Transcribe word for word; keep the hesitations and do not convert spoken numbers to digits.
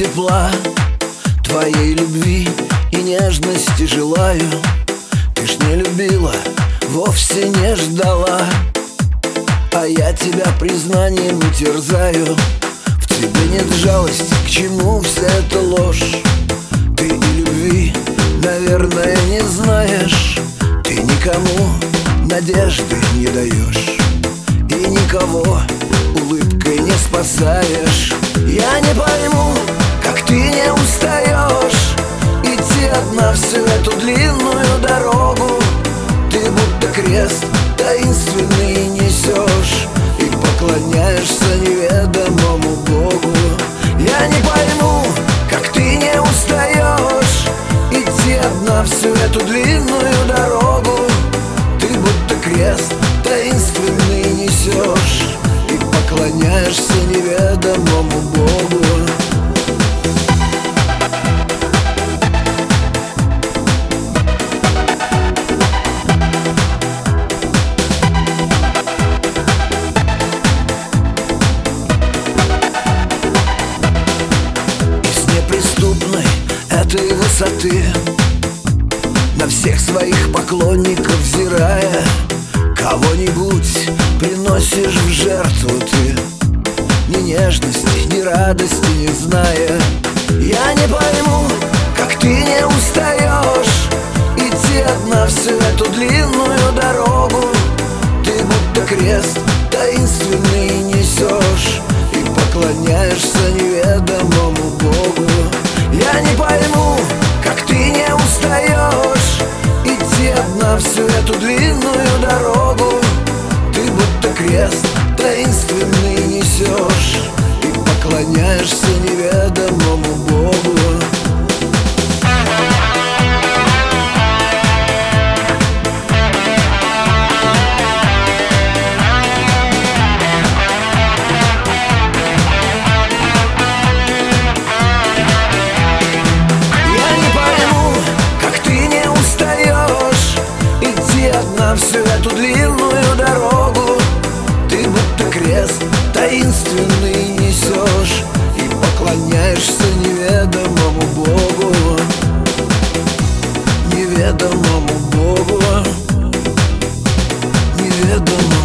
тепла, твоей любви и нежности желаю. Ты ж не любила, вовсе не ждала, а я тебя признанием терзаю. В тебе нет жалости, к чему вся эта ложь? Ты и любви, наверное, не знаешь. Ты никому надежды не даешь и никого улыбкой не спасаешь. Я не пойму, как ты не устаешь идти одна всю эту длинную дорогу. Ты будто крест таинственный несешь и поклоняешься неведомому Богу. Я не пойму, как ты не устаешь идти одна всю эту длинную дорогу. Ты будто крест таинственный несешь и поклоняешься неведомому Богу. Этой высоты, на всех своих поклонников взирая, кого-нибудь приносишь в жертву ты, ни нежности, ни радости не зная. Я не пойму, как ты не устаешь идти одна всю эту длинную дорогу. Ты будто крест таинственный несешь и поклоняешься неведомому Богу. Я не пойму, как ты не устаешь идти одна всю эту длинную дорогу. Ты будто крест таинственный несешь и поклоняешься неведомому Богу. Всю эту длинную дорогу ты будто крест таинственный несешь и поклоняешься неведомому Богу, неведомому Богу, неведомому.